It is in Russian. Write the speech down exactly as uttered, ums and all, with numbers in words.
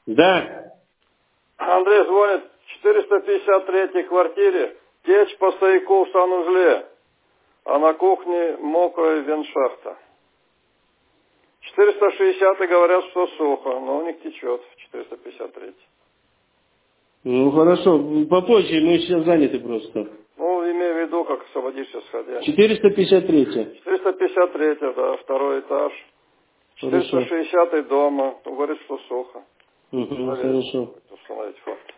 Да. Андрей звонит. В четыреста пятьдесят третьей квартире течь по стояку в санузле, а на кухне мокрая веншахта. четыреста шестидесятый говорят, что сухо, но у них течет в четыреста пятьдесят третьей. Ну хорошо, попозже, мы сейчас заняты просто. Ну, имею в виду, как освободишься сходя. четыреста пятьдесят третья. четыреста пятьдесят третья, да, второй этаж. четыреста шестидесятый дома, говорит, что сухо. Угу, хорошо. Установить факт.